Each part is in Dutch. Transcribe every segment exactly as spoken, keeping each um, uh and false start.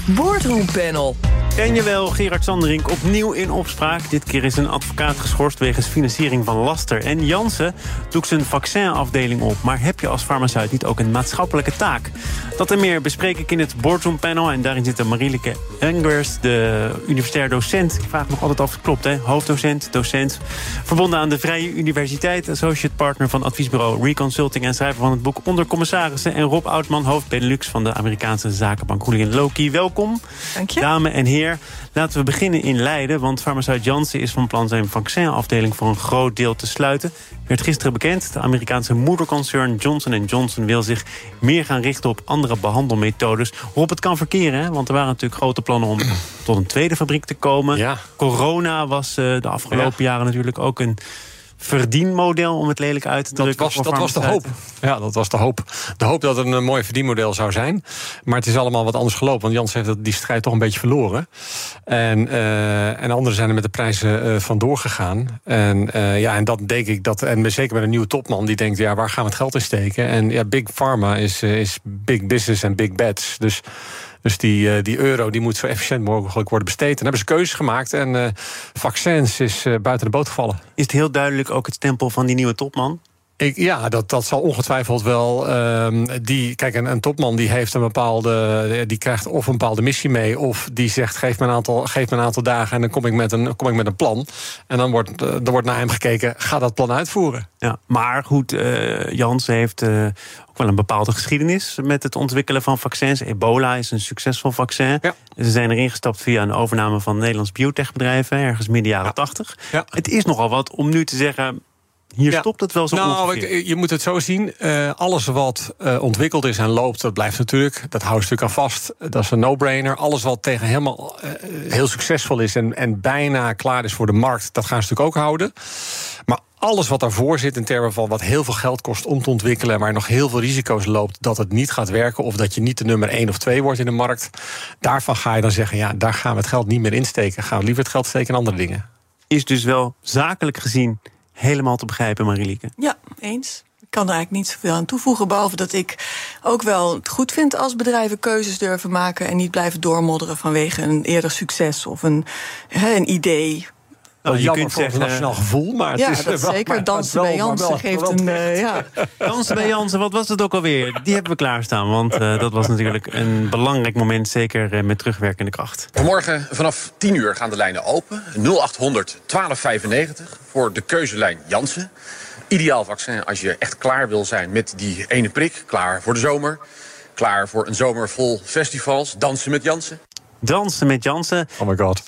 Boardroom Panel. Ken je wel, Gerard Sanderink opnieuw in opspraak. Dit keer is een advocaat geschorst wegens financiering van laster. En Janssen doet zijn vaccinafdeling op. Maar heb je als farmaceut niet ook een maatschappelijke taak? Dat en meer bespreek ik in het Boardroom Panel. En daarin zit Marieleke Engers, de universitair docent. Ik vraag me nog altijd af of het klopt, hè? Hoofddocent, docent. Verbonden aan de Vrije Universiteit. Associate partner van adviesbureau Reconsulting. En schrijver van het boek Onder Commissarissen. En Rob Oudman, hoofd Benelux van de Amerikaanse zakenbank Hooligan Loki. Welkom, Dank je. Dame en heer. Laten we beginnen in Leiden, want farmaceut Janssen is van plan zijn vaccinafdeling voor een groot deel te sluiten. Werd gisteren bekend, de Amerikaanse moederconcern Johnson en Johnson wil zich meer gaan richten op andere behandelmethodes. Rob, het kan verkeren, hè? Want er waren natuurlijk grote plannen om tot een tweede fabriek te komen. Ja. Corona was uh, de afgelopen ja. jaren natuurlijk ook een verdienmodel, om het lelijk uit te drukken. Dat was, dat was de hoop. Ja, dat was de hoop. De hoop dat het een mooi verdienmodel zou zijn. Maar het is allemaal wat anders gelopen. Want Janssen heeft die strijd toch een beetje verloren. En, uh, en anderen zijn er met de prijzen uh, vandoor gegaan. En, uh, ja, en dat denk ik, dat, en zeker met een nieuwe topman die denkt, ja, waar gaan we het geld in steken? En ja, Big Pharma is, uh, is big business en big bets. Dus Dus die, uh, die euro die moet zo efficiënt mogelijk worden besteed. En daar hebben ze keuzes gemaakt. En uh, vaccins is uh, buiten de boot gevallen. Is het heel duidelijk ook het stempel van die nieuwe topman? Ik, ja, dat, dat zal ongetwijfeld wel. Um, die, kijk, een, een topman die heeft een bepaalde, die krijgt of een bepaalde missie mee, of die zegt: geef me een aantal, geef me een aantal dagen en dan kom ik met een, kom ik met een plan. En dan wordt, uh, dan wordt naar hem gekeken: ga dat plan uitvoeren. Ja, maar goed, uh, Janssen heeft uh, ook wel een bepaalde geschiedenis met het ontwikkelen van vaccins. Ebola is een succesvol vaccin. Ja. Ze zijn erin gestapt via een overname van Nederlands biotechbedrijf, ergens midden jaren tachtig. Ja. Ja. Het is nogal wat om nu te zeggen: hier ja. stopt het wel zo nou, ongeveer. Je moet het zo zien. Uh, alles wat uh, ontwikkeld is en loopt, dat blijft natuurlijk. Dat houdt stuk aan vast. Dat is een no-brainer. Alles wat tegen helemaal uh, heel succesvol is en, en bijna klaar is voor de markt, dat gaan ze natuurlijk ook houden. Maar alles wat daarvoor zit in termen van wat heel veel geld kost om te ontwikkelen, maar nog heel veel risico's loopt dat het niet gaat werken, of dat je niet de nummer één of twee wordt in de markt, daarvan ga je dan zeggen: ja, daar gaan we het geld niet meer insteken. Gaan we liever het geld steken in andere dingen. Is dus wel zakelijk gezien helemaal te begrijpen, Marieleke. Ja, eens. Ik kan er eigenlijk niet zoveel aan toevoegen, behalve dat ik ook wel het goed vind als bedrijven keuzes durven maken en niet blijven doormodderen vanwege een eerder succes of een, he, een idee. Nou, je kunt zeggen een nationaal gevoel, maar het ja, is dat is zeker. Dansen bij Janssen geeft een uh, ja. Dansen bij Janssen, wat was het ook alweer? Die hebben we klaarstaan, want uh, dat was natuurlijk een belangrijk moment, zeker uh, met terugwerkende kracht. Vanmorgen vanaf tien uur gaan de lijnen open. nul achthonderd twaalf vijfennegentig voor de keuzelijn Janssen. Ideaal vaccin als je echt klaar wil zijn met die ene prik. Klaar voor de zomer. Klaar voor een zomer vol festivals. Dansen met Janssen. Dansen met Janssen. Oh my god.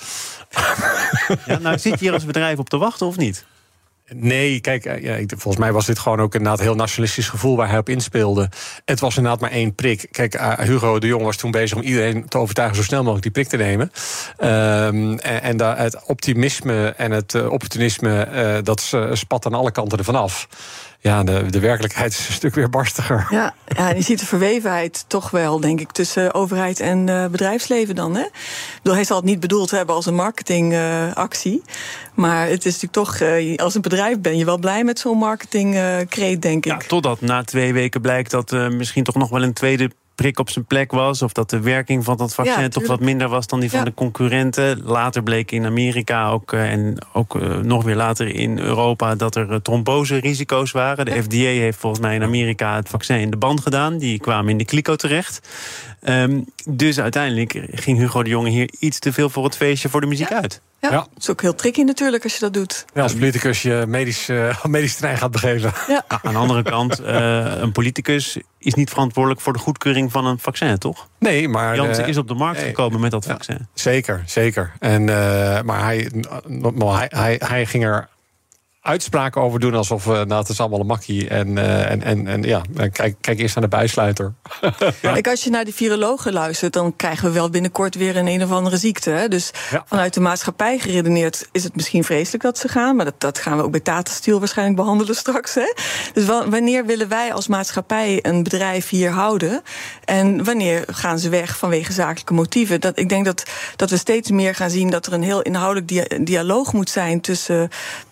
Ja, nou, zit je hier als bedrijf op te wachten of niet? Nee, kijk, ja, volgens mij was dit gewoon ook inderdaad een heel nationalistisch gevoel waar hij op inspeelde. Het was inderdaad maar één prik. Kijk, uh, Hugo de Jong was toen bezig om iedereen te overtuigen zo snel mogelijk die prik te nemen. Um, en en da, het optimisme en het uh, opportunisme, uh, dat uh, spat aan alle kanten ervan af. Ja, de, de werkelijkheid is een stuk weer barstiger. Ja, ja, je ziet de verwevenheid toch wel, denk ik, tussen overheid en uh, bedrijfsleven dan. Hè? Ik bedoel, hij zal het niet bedoeld hebben als een marketingactie. Uh, maar het is natuurlijk toch, uh, als een bedrijf ben je wel blij met zo'n marketingkreet, uh, denk ik. Ja, totdat na twee weken blijkt dat uh, misschien toch nog wel een tweede prik op zijn plek was, of dat de werking van dat vaccin ja, toch wat minder was dan die van ja. de concurrenten. Later bleek in Amerika ook, uh, en ook uh, nog weer later in Europa, dat er uh, trombose-risico's waren. De ja. F D A heeft volgens mij in Amerika het vaccin in de band gedaan. Die kwamen in de kliko terecht. Um, dus uiteindelijk ging Hugo de Jonge hier iets te veel voor het feestje voor de muziek ja. uit. Ja, ja, het is ook heel tricky natuurlijk als je dat doet. Ja, als politicus je medisch, uh, medisch terrein gaat begeven. Ja. Aan de andere kant, uh, een politicus is niet verantwoordelijk voor de goedkeuring van een vaccin, toch? Nee, maar Janssen uh, is op de markt nee, gekomen met dat ja, vaccin. Zeker, zeker. En, uh, maar hij, hij, hij, hij ging er uitspraken over doen alsof uh, nou, het is allemaal een makkie. En, uh, en, en, en ja, kijk, kijk eerst naar de bijsluiter. Ja. Kijk, als je naar die virologen luistert, dan krijgen we wel binnenkort weer een een of andere ziekte. Hè? Dus ja. vanuit de maatschappij geredeneerd is het misschien vreselijk dat ze gaan. Maar dat, dat gaan we ook bij Tata Steel waarschijnlijk behandelen straks. Hè? Dus wanneer willen wij als maatschappij een bedrijf hier houden? En wanneer gaan ze weg vanwege zakelijke motieven? Dat, ik denk dat, dat we steeds meer gaan zien dat er een heel inhoudelijk dia- dialoog moet zijn tussen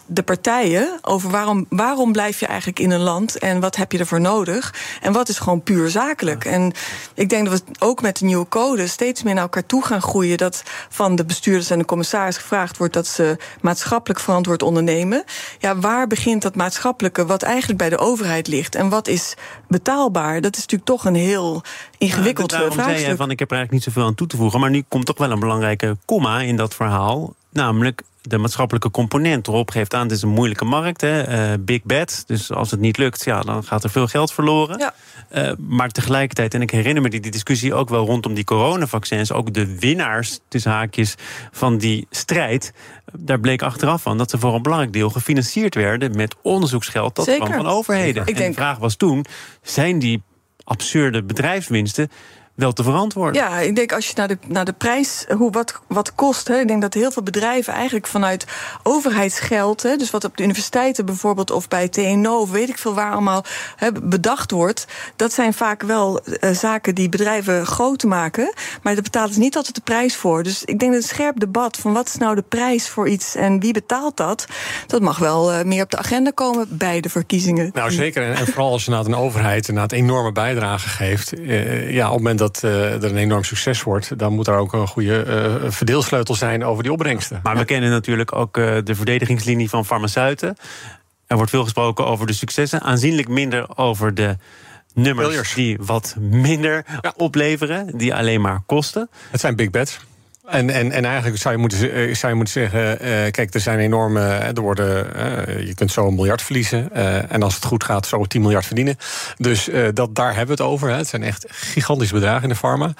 de partijen over waarom, waarom blijf je eigenlijk in een land en wat heb je ervoor nodig en wat is gewoon puur zakelijk. Ja. En ik denk dat we ook met de nieuwe code steeds meer naar elkaar toe gaan groeien, dat van de bestuurders en de commissaris gevraagd wordt dat ze maatschappelijk verantwoord ondernemen. Ja, waar begint dat maatschappelijke wat eigenlijk bij de overheid ligt en wat is betaalbaar? Dat is natuurlijk toch een heel ingewikkeld ja, vraagstuk. Zei je van, ik heb er eigenlijk niet zoveel aan toe te voegen, maar nu komt toch wel een belangrijke komma in dat verhaal, namelijk de maatschappelijke component. Rob geeft aan, het is een moeilijke markt, hè, uh, big bet. Dus als het niet lukt, ja, dan gaat er veel geld verloren. Ja. Uh, maar tegelijkertijd, en ik herinner me die, die discussie ook wel rondom die coronavaccins, ook de winnaars, tussen haakjes, van die strijd, daar bleek achteraf van dat ze voor een belangrijk deel gefinancierd werden met onderzoeksgeld dat kwam van overheden. Ik en denk... de vraag was toen, zijn die absurde bedrijfswinsten wel te verantwoorden? Ja, ik denk als je naar de, naar de prijs, hoe, wat, wat kost, hè, ik denk dat heel veel bedrijven eigenlijk vanuit overheidsgeld, hè, dus wat op de universiteiten bijvoorbeeld of bij T N O of weet ik veel waar allemaal hè, bedacht wordt, dat zijn vaak wel uh, zaken die bedrijven groot maken, maar daar betalen ze niet altijd de prijs voor. Dus ik denk dat een scherp debat van wat is nou de prijs voor iets en wie betaalt dat, dat mag wel uh, meer op de agenda komen bij de verkiezingen. Nou zeker, en, en vooral als je naar een overheid een enorme bijdrage geeft, uh, ja, op het moment dat uh, er een enorm succes wordt, dan moet er ook een goede uh, verdeelsleutel zijn over die opbrengsten. Maar we kennen natuurlijk ook uh, de verdedigingslinie van farmaceuten. Er wordt veel gesproken over de successen, aanzienlijk minder over de nummers Billiers. die wat minder ja. opleveren, die alleen maar kosten. Het zijn big bets. En, en, en eigenlijk zou je moeten, zou je moeten zeggen, uh, kijk, er zijn enorme, er worden, uh, je kunt zo een miljard verliezen. Uh, en als het goed gaat, zo tien miljard verdienen. Dus uh, dat, daar hebben we het over. Hè. Het zijn echt gigantische bedragen in de pharma.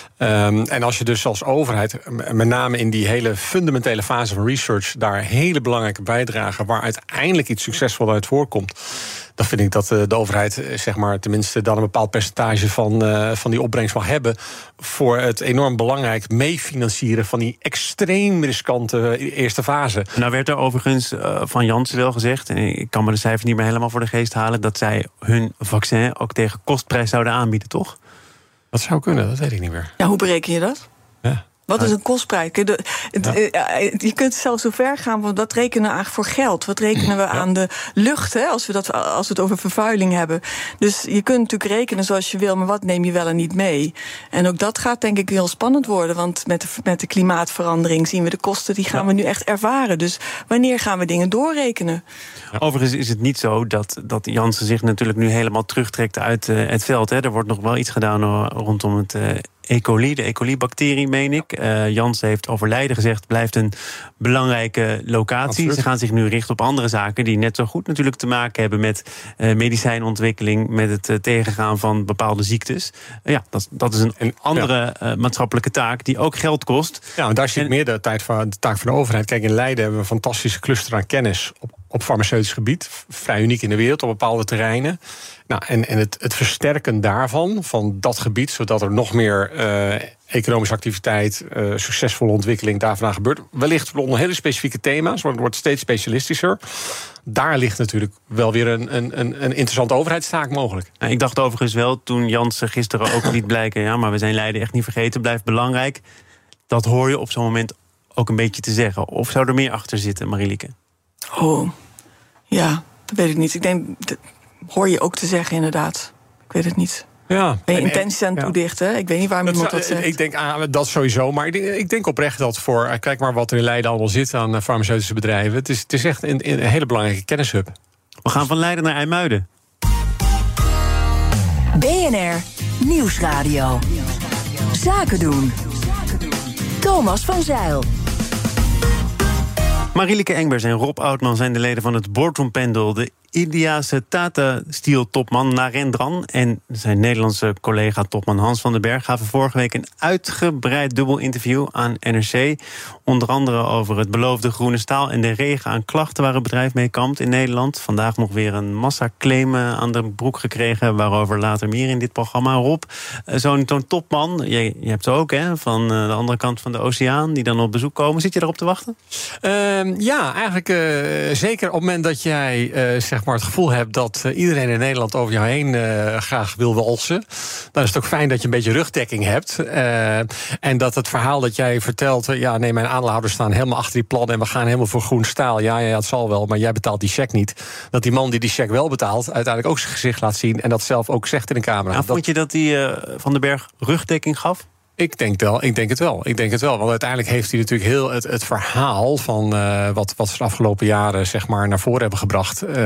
Um, en als je dus als overheid, met name in die hele fundamentele fase van research, daar hele belangrijke bijdragen, waar uiteindelijk iets succesvol uit voorkomt, dan vind ik dat de overheid, zeg maar, tenminste dan een bepaald percentage van, uh, van die opbrengst mag hebben voor het enorm belangrijk meefinancieren van die extreem riskante eerste fase. Nou werd er overigens uh, van Janssen wel gezegd, en ik kan me de cijfers niet meer helemaal voor de geest halen, dat zij hun vaccin ook tegen kostprijs zouden aanbieden, toch? Dat zou kunnen, dat weet ik niet meer. Ja, hoe bereken je dat? Ja. Wat is een kostprijs? De, het, ja. Je kunt zelfs zo ver gaan, want wat rekenen we eigenlijk voor geld? Wat rekenen we ja. aan de lucht, hè, als, we dat, als we het over vervuiling hebben? Dus je kunt natuurlijk rekenen zoals je wil, maar wat neem je wel en niet mee? En ook dat gaat denk ik heel spannend worden, want met de, met de klimaatverandering zien we de kosten, die gaan ja. we nu echt ervaren. Dus wanneer gaan we dingen doorrekenen? Ja. Overigens is het niet zo dat, dat Janssen zich natuurlijk nu helemaal terugtrekt uit uh, het veld. Hè. Er wordt nog wel iets gedaan uh, rondom het Uh, E. coli, de E. coli-bacterie, meen ik. Uh, Janssen heeft over Leiden gezegd, blijft een belangrijke locatie. Absoluut. Ze gaan zich nu richten op andere zaken die net zo goed natuurlijk te maken hebben met uh, medicijnontwikkeling, met het uh, tegengaan van bepaalde ziektes. Uh, ja, dat, dat is een en, andere ja. uh, maatschappelijke taak die ook geld kost. Ja, en daar zit en, meer de, tijd van, de taak van de overheid. Kijk, in Leiden hebben we een fantastische cluster aan kennis op, op farmaceutisch gebied. Vrij uniek in de wereld op bepaalde terreinen. Nou, en, en het, het versterken daarvan, van dat gebied, zodat er nog meer uh, economische activiteit, uh, succesvolle ontwikkeling daar vandaan gebeurt. Wellicht onder hele specifieke thema's, want het wordt steeds specialistischer. Daar ligt natuurlijk wel weer een, een, een interessante overheidstaak mogelijk. Nou, ik dacht overigens wel, toen Janssen gisteren ook liet blijken, ja, maar we zijn Leiden echt niet vergeten, blijft belangrijk. Dat hoor je op zo'n moment ook een beetje te zeggen. Of zou er meer achter zitten, Marielieke? Oh, ja, dat weet ik niet. Ik denk, dat hoor je ook te zeggen inderdaad. Ik weet het niet. Ja, ben je intenties aan het ja. toedichten? Ik weet niet waarom iemand dat zegt. Ik denk ah, dat sowieso, maar ik denk, ik denk oprecht dat voor, kijk maar wat er in Leiden allemaal zit aan farmaceutische bedrijven. Het is, het is echt een, een hele belangrijke kennishub. We gaan van Leiden naar IJmuiden. B N R Nieuwsradio. Zaken doen. Thomas van Zijl. Marielieke Engbers en Rob Oudman zijn de leden van het Boardroom Panel. De Indiase Tata Steel topman Narendran en zijn Nederlandse collega topman Hans van den Berg gaven vorige week een uitgebreid dubbel interview aan N R C. Onder andere over het beloofde groene staal en de regen aan klachten waar het bedrijf mee kampt in Nederland. Vandaag nog weer een massaclaim aan de broek gekregen, waarover later meer in dit programma. Rob, zo'n, zo'n topman, je, je hebt ze ook hè, van de andere kant van de oceaan, die dan op bezoek komen. Zit je erop te wachten? Uh, ja, eigenlijk uh, zeker op het moment dat jij uh, zeg zeg maar, het gevoel hebt dat uh, iedereen in Nederland over jou heen uh, graag wil walsen, dan is het ook fijn dat je een beetje rugdekking hebt. Uh, en dat het verhaal dat jij vertelt, uh, ja, nee, mijn aandeelhouders staan helemaal achter die plannen en we gaan helemaal voor groen staal. Ja, ja, het zal wel, maar jij betaalt die cheque niet. Dat die man die die cheque wel betaalt, uiteindelijk ook zijn gezicht laat zien en dat zelf ook zegt in de camera. Nou, vond je dat die uh, Van den Berg rugdekking gaf? Ik denk, wel, ik denk het wel. Ik denk het wel. Want uiteindelijk heeft hij natuurlijk heel het, het verhaal van uh, wat, wat ze de afgelopen jaren zeg maar, naar voren hebben gebracht, uh,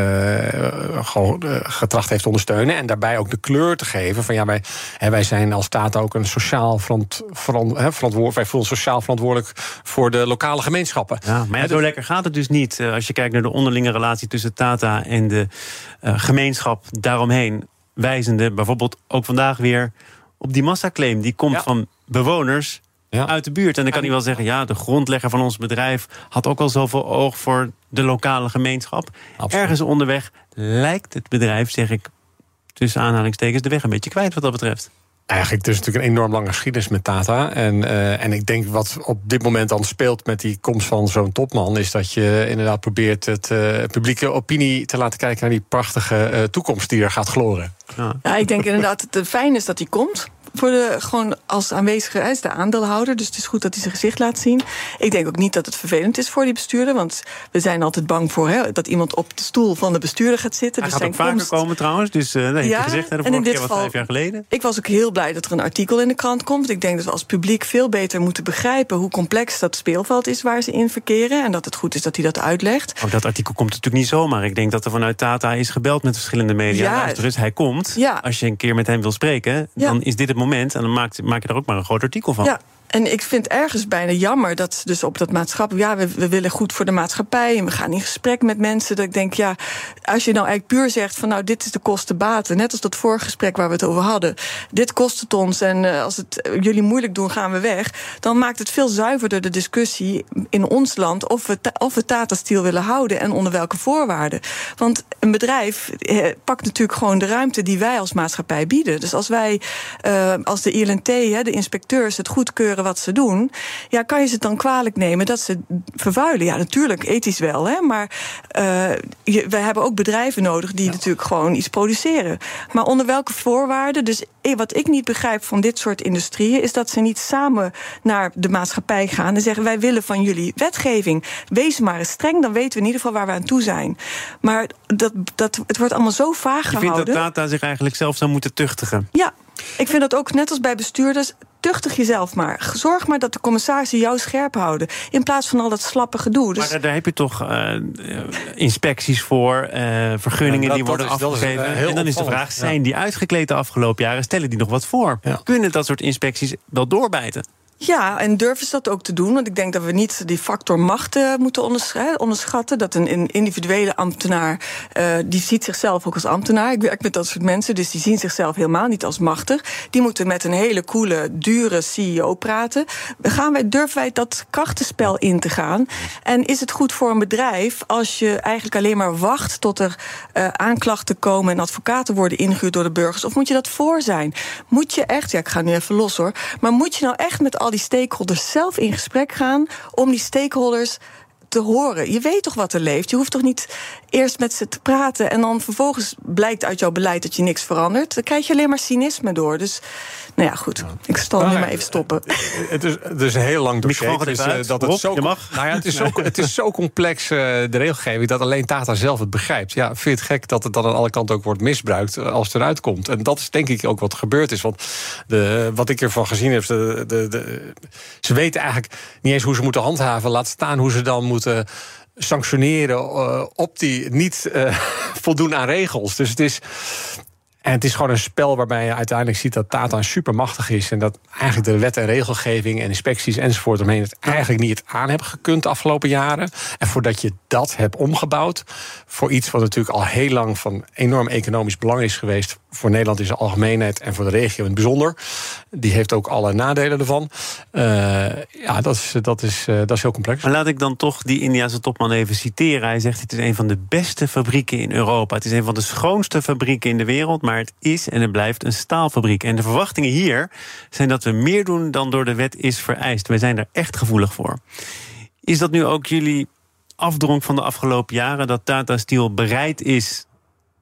gewoon uh, getracht heeft te ondersteunen. En daarbij ook de kleur te geven van ja, wij, hè, wij zijn als Tata ook een sociaal verant, verant, hè, verantwoordelijk. Wij voelen ons sociaal verantwoordelijk voor de lokale gemeenschappen. Ja, maar ja, zo lekker gaat het dus niet. Uh, als je kijkt naar de onderlinge relatie tussen Tata en de uh, gemeenschap daaromheen, wijzende bijvoorbeeld ook vandaag weer op die massaclaim. Die komt ja. van bewoners ja. uit de buurt. En dan kan hij wel zeggen, ja, de grondlegger van ons bedrijf had ook al zoveel oog voor de lokale gemeenschap. Absoluut. Ergens onderweg lijkt het bedrijf, zeg ik tussen aanhalingstekens, de weg een beetje kwijt wat dat betreft. Eigenlijk, er is natuurlijk een enorm lange geschiedenis met Tata. En, uh, en ik denk wat op dit moment dan speelt met die komst van zo'n topman, is dat je inderdaad probeert het uh, publieke opinie te laten kijken naar die prachtige uh, toekomst die er gaat gloren. Ja, ja, ik denk inderdaad dat het fijn is dat hij komt. Voor de, gewoon als aanwezige, hij is de aandeelhouder, dus het is goed dat hij zijn gezicht laat zien. Ik denk ook niet dat het vervelend is voor die bestuurder, want we zijn altijd bang voor hè, dat iemand op de stoel van de bestuurder gaat zitten. Hij dus gaat zijn ook vaker komen trouwens, dus uh, dat heeft ja, hij gezegd, hè, de en in dit keer, geval, wat vijf jaar geleden. Ik was ook heel blij dat er een artikel in de krant komt. Want ik denk dat we als publiek veel beter moeten begrijpen hoe complex dat speelveld is waar ze in verkeren. En dat het goed is dat hij dat uitlegt. Oh, dat artikel komt natuurlijk niet zomaar. Ik denk dat er vanuit Tata is gebeld met verschillende media. Ja. Luister eens, hij komt. Ja. Als je een keer met hem wil spreken, dan ja. is dit het moment. En dan maakt maak je daar ook maar een groot artikel van. Ja. En ik vind ergens bijna jammer dat ze dus op dat maatschappij, ja, we, we willen goed voor de maatschappij en we gaan in gesprek met mensen. Dat ik denk, ja, als je nou eigenlijk puur zegt van nou, dit is de kosten-baten, net als dat vorige gesprek waar we het over hadden. Dit kost het ons en uh, als het uh, jullie moeilijk doen, gaan we weg. Dan maakt het veel zuiverder de discussie in ons land of we, ta- of we Tata Steel willen houden en onder welke voorwaarden. Want een bedrijf eh, pakt natuurlijk gewoon de ruimte die wij als maatschappij bieden. Dus als wij, uh, als de I L N T, hè, de inspecteurs, het goedkeuren wat ze doen, ja, kan je ze het dan kwalijk nemen dat ze vervuilen? Ja, natuurlijk, ethisch wel, hè, maar uh, je, wij hebben ook bedrijven nodig die ja. natuurlijk gewoon iets produceren. Maar onder welke voorwaarden? Dus wat ik niet begrijp van dit soort industrieën is dat ze niet samen naar de maatschappij gaan en zeggen, wij willen van jullie wetgeving. Wees maar eens streng, dan weten we in ieder geval waar we aan toe zijn. Maar dat, dat, het wordt allemaal zo vaag je gehouden. Je vindt dat Tata zich eigenlijk zelf zou moeten tuchtigen? Ja, ik vind dat ook net als bij bestuurders. Tuchtig jezelf maar. Zorg maar dat de commissarissen jou scherp houden. In plaats van al dat slappe gedoe. Dus maar daar heb je toch uh, inspecties voor, uh, vergunningen ja, dat, die worden is, afgegeven. Is, uh, en dan is de vraag, zijn ja. die uitgekleed de afgelopen jaren? Stellen die nog wat voor? Ja. Kunnen dat soort inspecties wel doorbijten? Ja, en durven ze dat ook te doen? Want ik denk dat we niet die factor macht uh, moeten onderschatten. Dat een, een individuele ambtenaar, uh, die ziet zichzelf ook als ambtenaar. Ik werk met dat soort mensen, dus die zien zichzelf helemaal niet als machtig. Die moeten met een hele coole, dure C E O praten. Gaan wij, durven wij dat krachtenspel in te gaan? En is het goed voor een bedrijf als je eigenlijk alleen maar wacht tot er uh, aanklachten komen en advocaten worden ingehuurd door de burgers? Of moet je dat voor zijn? Moet je echt, ja, ik ga nu even los hoor, maar moet je nou echt met al die stakeholders zelf in gesprek gaan om die stakeholders te horen? Je weet toch wat er leeft? Je hoeft toch niet eerst met ze te praten en dan vervolgens blijkt uit jouw beleid dat je niks verandert? Dan krijg je alleen maar cynisme door. Dus, nou ja, goed, ik zal nu maar even stoppen. Het is, het is een heel lang dossier. Het is, uh, dat het zo, nou ja, het is zo, het is zo complex, uh, de regelgeving, dat alleen Tata zelf het begrijpt. Ja, vind je het gek dat het dan aan alle kanten ook wordt misbruikt als het eruit komt? En dat is denk ik ook wat gebeurd is. Want de, wat ik ervan gezien heb, de, de, de, ze weten eigenlijk niet eens hoe ze moeten handhaven. Laat staan hoe ze dan moeten sanctioneren uh, op die niet uh, voldoen aan regels. Dus het is... En het is gewoon een spel waarbij je uiteindelijk ziet dat Tata supermachtig is en dat eigenlijk de wet en regelgeving en inspecties enzovoort omheen het eigenlijk niet aan hebben gekund de afgelopen jaren. En voordat je dat hebt omgebouwd voor iets wat natuurlijk al heel lang van enorm economisch belang is geweest voor Nederland in zijn algemeenheid en voor de regio in het bijzonder. Die heeft ook alle nadelen ervan. Uh, ja, dat is, dat, is, uh, dat is heel complex. Maar laat ik dan toch die Indiase topman even citeren. Hij zegt, het is een van de beste fabrieken in Europa. Het is een van de schoonste fabrieken in de wereld, maar het is en het blijft een staalfabriek. En de verwachtingen hier zijn dat we meer doen dan door de wet is vereist. Wij zijn daar echt gevoelig voor. Is dat nu ook jullie afdronk van de afgelopen jaren, dat Tata Steel bereid is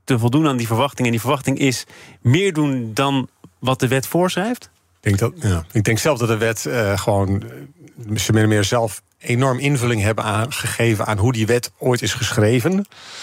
te voldoen aan die verwachting. En die verwachting is meer doen dan wat de wet voorschrijft? Ik denk, dat, ja. ik denk zelf dat de wet uh, gewoon... ze min of meer zelf enorm invulling hebben aangegeven aan hoe die wet ooit is geschreven.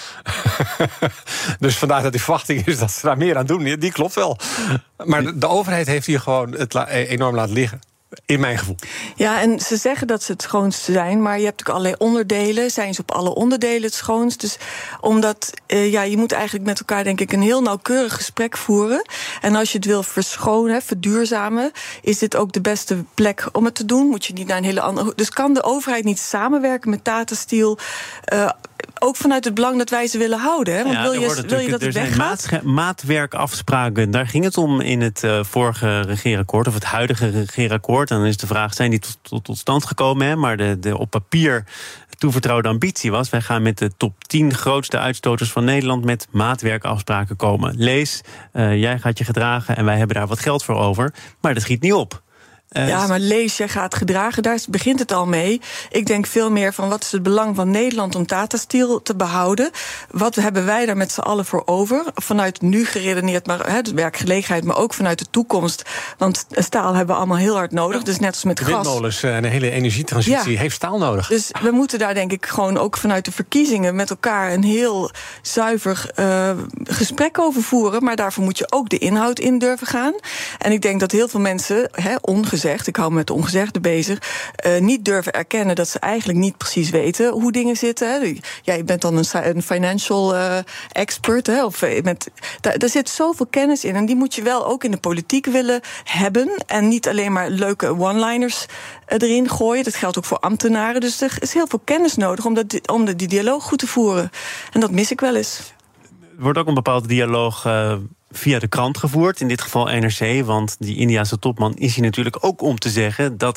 Dus vandaar dat die verwachting is dat ze daar meer aan doen. Die klopt wel. Maar de, de overheid heeft hier gewoon het la, enorm laten liggen. In mijn gevoel. Ja, en ze zeggen dat ze het schoonste zijn, maar je hebt natuurlijk allerlei onderdelen. Zijn ze op alle onderdelen het schoonst? Dus omdat, uh, ja, je moet eigenlijk met elkaar, denk ik, een heel nauwkeurig gesprek voeren. En als je het wil verschonen, verduurzamen, is dit ook de beste plek om het te doen? Moet je niet naar een hele andere... Dus kan de overheid niet samenwerken met Tata Steel... Uh, ook vanuit het belang dat wij ze willen houden. Hè? Want ja, wil, je, wil je dat het weggaat? Er zijn maatwerkafspraken. Daar ging het om in het uh, vorige regeerakkoord, of het huidige regeerakkoord. En dan is de vraag, zijn die tot, tot, tot stand gekomen? Hè? Maar de, de op papier toevertrouwde ambitie was, wij gaan met de top tien grootste uitstoters van Nederland met maatwerkafspraken komen. Lees, uh, jij gaat je gedragen en wij hebben daar wat geld voor over. Maar dat schiet niet op. Uh, ja, maar lees, jij gaat gedragen, daar begint het al mee. Ik denk veel meer van, wat is het belang van Nederland om Tata Steel te behouden? Wat hebben wij daar met z'n allen voor over? Vanuit nu geredeneerd, maar he, de werkgelegenheid, maar ook vanuit de toekomst. Want staal hebben we allemaal heel hard nodig, dus net als met de gas. Windmolens en de hele energietransitie ja. heeft staal nodig. Dus we moeten daar denk ik gewoon ook vanuit de verkiezingen met elkaar een heel zuiver uh, gesprek over voeren. Maar daarvoor moet je ook de inhoud in durven gaan. En ik denk dat heel veel mensen, he, ongezegd, ik hou me met de ongezegde bezig, uh, niet durven erkennen dat ze eigenlijk niet precies weten hoe dingen zitten. Hè. Ja, je bent dan een, een financial uh, expert. Hè, of met, daar, daar zit zoveel kennis in. En die moet je wel ook in de politiek willen hebben. En niet alleen maar leuke one-liners uh, erin gooien. Dat geldt ook voor ambtenaren. Dus er is heel veel kennis nodig om, dat, om de, die dialoog goed te voeren. En dat mis ik wel eens. Er wordt ook een bepaalde dialoog Uh... via de krant gevoerd, in dit geval N R C... want die Indiase topman is hier natuurlijk ook om te zeggen dat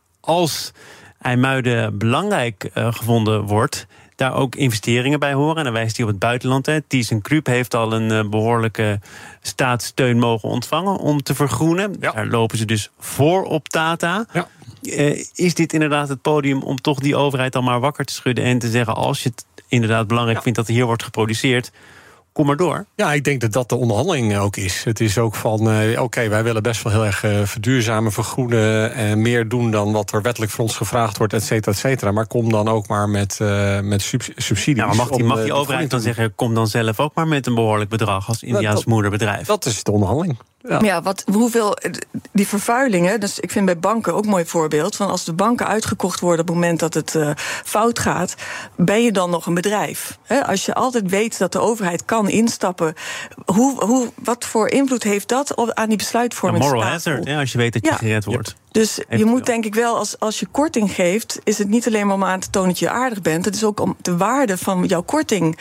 als IJmuiden belangrijk uh, gevonden wordt, daar ook investeringen bij horen. En dan wijst hij op het buitenland. ThyssenKrupp heeft al een uh, behoorlijke staatssteun mogen ontvangen om te vergroenen. Ja. Daar lopen ze dus voor op Tata. Ja. Uh, is dit inderdaad het podium om toch die overheid dan maar wakker te schudden en te zeggen, als je het inderdaad belangrijk ja. vindt dat er hier wordt geproduceerd, kom maar door. Ja, ik denk dat dat de onderhandeling ook is. Het is ook van, uh, oké, okay, wij willen best wel heel erg uh, verduurzamen, vergroenen en meer doen dan wat er wettelijk voor ons gevraagd wordt, et cetera, et cetera. Maar kom dan ook maar met, uh, met sub- subsidies. Ja, maar mag die, mag die overheid dan zeggen, kom dan zelf ook maar met een behoorlijk bedrag als Indiaas dat, moederbedrijf? Dat is de onderhandeling. Ja, ja wat, hoeveel, die vervuilingen, dus ik vind bij banken ook een mooi voorbeeld, van als de banken uitgekocht worden op het moment dat het uh, fout gaat, ben je dan nog een bedrijf? He, als je altijd weet dat de overheid kan instappen, hoe, hoe, wat voor invloed heeft dat aan die besluitvorming? Een moral hazard, ja, als je weet dat je ja. gered wordt. Ja. Dus je moet denk ik wel, als, als je korting geeft, is het niet alleen maar om aan te tonen dat je aardig bent, het is ook om de waarde van jouw korting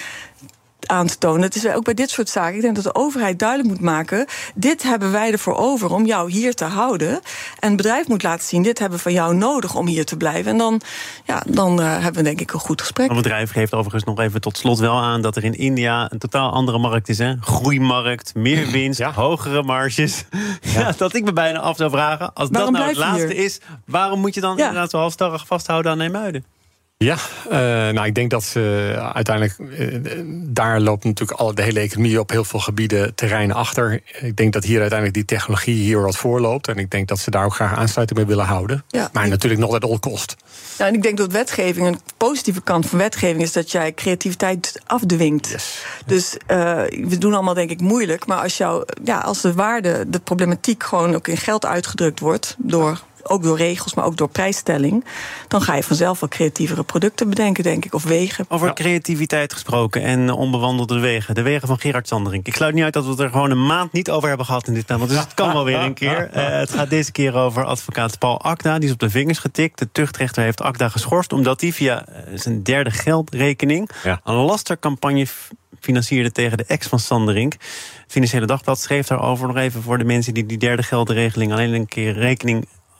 aan te tonen. Het is ook bij dit soort zaken. Ik denk dat de overheid duidelijk moet maken, dit hebben wij ervoor over om jou hier te houden. En het bedrijf moet laten zien, dit hebben we van jou nodig om hier te blijven. En dan, ja, dan uh, hebben we denk ik een goed gesprek. Het bedrijf geeft overigens nog even tot slot wel aan dat er in India een totaal andere markt is. Hè? Groeimarkt, meer winst, ja. hogere marges. Ja. Ja, dat ik me bijna af zou vragen, als waarom dat nou het laatste hier? is, waarom moet je dan ja. inderdaad zo halstarrig vasthouden aan IJmuiden? Ja, uh, nou, ik denk dat ze uiteindelijk, uh, daar loopt natuurlijk alle, de hele economie op heel veel gebieden terreinen achter. Ik denk dat hier uiteindelijk die technologie hier wat voorloopt. En ik denk dat ze daar ook graag aansluiting mee willen houden. Ja, maar ik, natuurlijk nog at all cost. Ja, en ik denk dat wetgeving, een positieve kant van wetgeving is dat jij creativiteit afdwingt. Yes. Dus uh, we doen allemaal denk ik moeilijk. Maar als, jou, ja, als de waarde, de problematiek gewoon ook in geld uitgedrukt wordt door, ook door regels, maar ook door prijsstelling, dan ga je vanzelf wel creatievere producten bedenken, denk ik, of wegen. Over ja. creativiteit gesproken en onbewandelde wegen. De wegen van Gerard Sanderink. Ik sluit niet uit dat we het er gewoon een maand niet over hebben gehad in dit programma. Dus het kan wel weer een keer. Uh, het gaat deze keer over advocaat Paul Akda. Die is op de vingers getikt. De tuchtrechter heeft Akda geschorst omdat hij via zijn derde geldrekening ja. een lastercampagne financierde tegen de ex van Sanderink. Het Financiële Dagblad schreef daarover nog even voor de mensen die die derde geldregeling alleen een keer rekening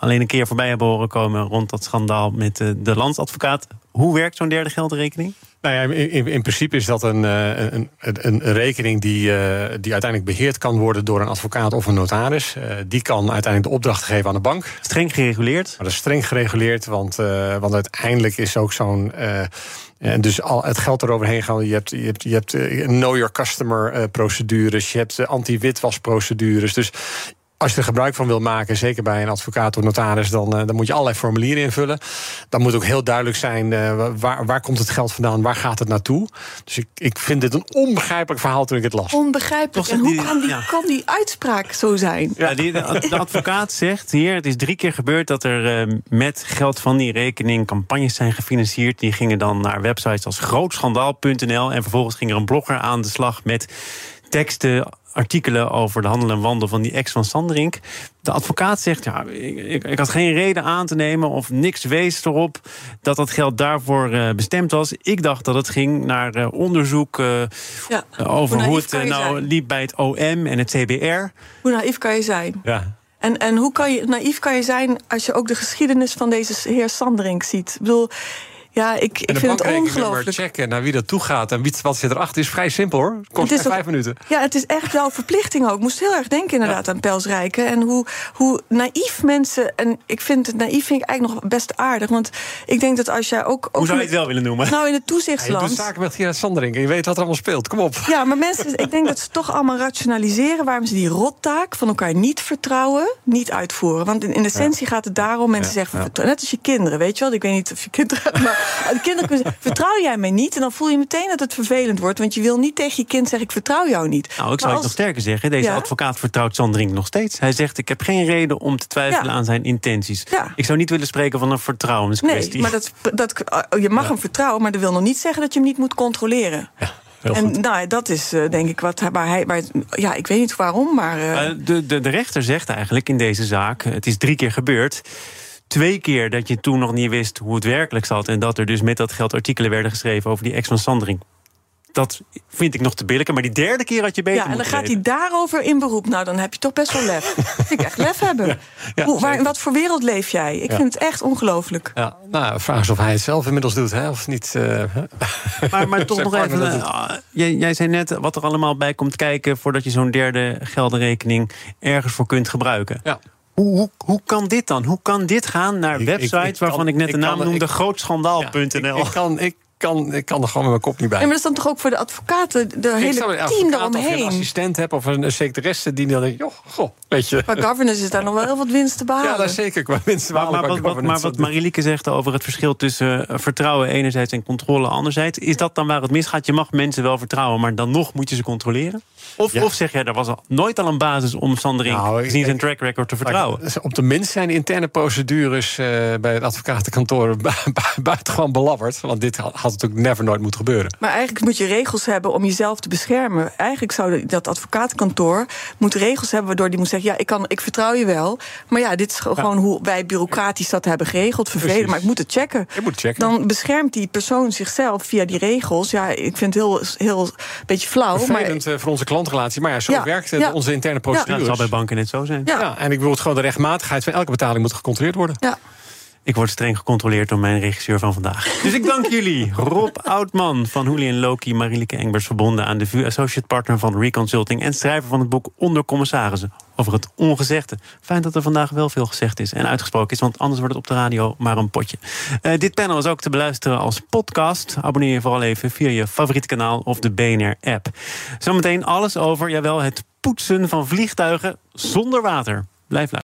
alleen een keer voorbij hebben horen komen rond dat schandaal met uh, de landsadvocaat. Hoe werkt zo'n derde geldrekening? Nou ja, in, in principe is dat een, een, een, een rekening die, uh, die uiteindelijk beheerd kan worden door een advocaat of een notaris. Uh, die kan uiteindelijk de opdracht geven aan de bank. Streng gereguleerd? Maar dat is streng gereguleerd, want, uh, want uiteindelijk is ook zo'n... Uh, En dus al het geld eroverheen gaan. Je hebt, je hebt, je hebt uh, know your customer uh, procedures. Je hebt uh, anti-witwasprocedures. Dus als je er gebruik van wil maken, zeker bij een advocaat of notaris, dan, uh, dan moet je allerlei formulieren invullen. Dan moet ook heel duidelijk zijn uh, waar, waar komt het geld vandaan, waar gaat het naartoe. Dus ik, ik vind dit een onbegrijpelijk verhaal toen ik het las. Onbegrijpelijk. En hoe kan die, ja. kan die uitspraak zo zijn? Ja, die, de, de advocaat zegt hier, het is drie keer gebeurd dat er uh, met geld van die rekening campagnes zijn gefinancierd. Die gingen dan naar websites als grootschandaal punt n l en vervolgens ging er een blogger aan de slag met teksten, artikelen over de handel en wandel van die ex van Sanderink. De advocaat zegt, ja, ik, ik, ik had geen reden aan te nemen of niks wees erop dat dat geld daarvoor uh, bestemd was. Ik dacht dat het ging naar uh, onderzoek uh, ja, over hoe, hoe het uh, nou zijn? liep bij het O M en het C B R. Hoe naïef kan je zijn? Ja. En, en hoe kan je, naïef kan je zijn als je ook de geschiedenis van deze heer Sanderink ziet? Ik bedoel, ja, ik, ik vind het ongelooflijk. Checken naar wie dat toe gaat en wie, wat zit erachter is vrij simpel hoor. Het kost het vijf minuten. Ja, het is echt jouw verplichting ook. Ik moest heel erg denken inderdaad ja. aan Pels Rijken. En hoe, hoe naïef mensen. En ik vind het naïef vind ik eigenlijk nog best aardig. Want ik denk dat als jij ook. Hoe zou je het wel willen noemen? Nou, in het toezichtsland. Ja, je doet zaken met Gerard Sanderink en je weet wat er allemaal speelt. Kom op. Ja, maar mensen, ik denk dat ze toch allemaal rationaliseren waarom ze die rottaak van elkaar niet vertrouwen, niet uitvoeren. Want in, in essentie ja. gaat het daarom. Mensen ja. zeggen, ja. net als je kinderen, weet je wel. Ik weet niet of je kinderen hebt, maar de kinderen kunnen vertrouw jij mij niet? En dan voel je meteen dat het vervelend wordt. Want je wil niet tegen je kind zeggen, ik vertrouw jou niet. Nou, ik zou het nog sterker zeggen. Deze ja? advocaat vertrouwt Sanderink nog steeds. Hij zegt, ik heb geen reden om te twijfelen ja. aan zijn intenties. Ja. Ik zou niet willen spreken van een vertrouwenskwestie. Nee, maar dat, dat, je mag ja. hem vertrouwen, maar dat wil nog niet zeggen dat je hem niet moet controleren. Ja. En nou, dat is uh, denk ik wat waar hij. Waar, ja, ik weet niet waarom, maar. Uh... Uh, de, de, de rechter zegt eigenlijk in deze zaak, het is drie keer gebeurd. Twee keer dat je toen nog niet wist hoe het werkelijk zat en dat er dus met dat geld artikelen werden geschreven over die ex van Sanderink. Dat vind ik nog te billijken, maar die derde keer had je beter moeten Ja, en dan gaat hij daarover in beroep. Nou, dan heb je toch best wel lef. Vind ik echt lef hebben. Ja, ja, Hoe, waar, in wat voor wereld leef jij? Ik ja. vind het echt ongelooflijk. Ja, nou, vraag eens of hij het zelf inmiddels doet, hè, of niet. Uh, maar, maar toch nog even. Uh, jij, jij zei net wat er allemaal bij komt kijken voordat je zo'n derde geldenrekening ergens voor kunt gebruiken. Ja. Hoe, hoe, hoe kan dit dan? Hoe kan dit gaan naar ik, websites ik, ik kan, waarvan ik net de naam kan, noemde, grootschandaal punt n l? Ja, ik, ik kan... Ik, Kan, ik kan er gewoon met mijn kop niet bij. Ja, maar dat is dan toch ook voor de advocaten, de ik hele team eromheen. Of je een assistent hebt of een secretaresse die dan denkt, joh, goh, weet je. Qua governance is daar nog wel heel wat winst te behalen. Ja, dat is zeker qua winst te behalen. Maar, maar, wat, maar wat Marielieke zegt over het verschil tussen uh, vertrouwen enerzijds en controle anderzijds, is dat dan waar het misgaat? Je mag mensen wel vertrouwen, maar dan nog moet je ze controleren? Of, ja. of zeg jij, er was al nooit al een basis om Sanderink nou, gezien zijn track record te vertrouwen? Op de minst zijn de interne procedures uh, bij het advocatenkantoor buitengewoon belabberd. Want dit had natuurlijk never nooit moeten gebeuren. Maar eigenlijk moet je regels hebben om jezelf te beschermen. Eigenlijk zou dat advocatenkantoor moeten regels hebben waardoor die moet zeggen, ja, ik, kan, ik vertrouw je wel. Maar ja, dit is gewoon ja. hoe wij bureaucratisch dat hebben geregeld. Vervelend, maar ik moet het checken. Je moet checken. Dan beschermt die persoon zichzelf via die regels. Ja, ik vind het heel, heel beetje flauw. Vervelend maar, voor onze klantrelatie. Maar ja, zo ja, werkt ja. onze interne procedures. Ja, dat zal bij banken net zo zijn. Ja. Ja, en ik bedoel, het gewoon de rechtmatigheid van elke betaling moet gecontroleerd worden. Ja. Ik word streng gecontroleerd door mijn regisseur van vandaag. Dus ik dank jullie. Rob Oudman van Hoelie en Loki, Marielieke Engbers, verbonden aan de V U, associate partner van Reconsulting en schrijver van het boek Onder Commissarissen over het ongezegde. Fijn dat er vandaag wel veel gezegd is en uitgesproken is, want anders wordt het op de radio maar een potje. Uh, dit panel is ook te beluisteren als podcast. Abonneer je vooral even via je favoriete kanaal of de B N R-app. Zometeen alles over, jawel, het poetsen van vliegtuigen zonder water. Blijf luisteren.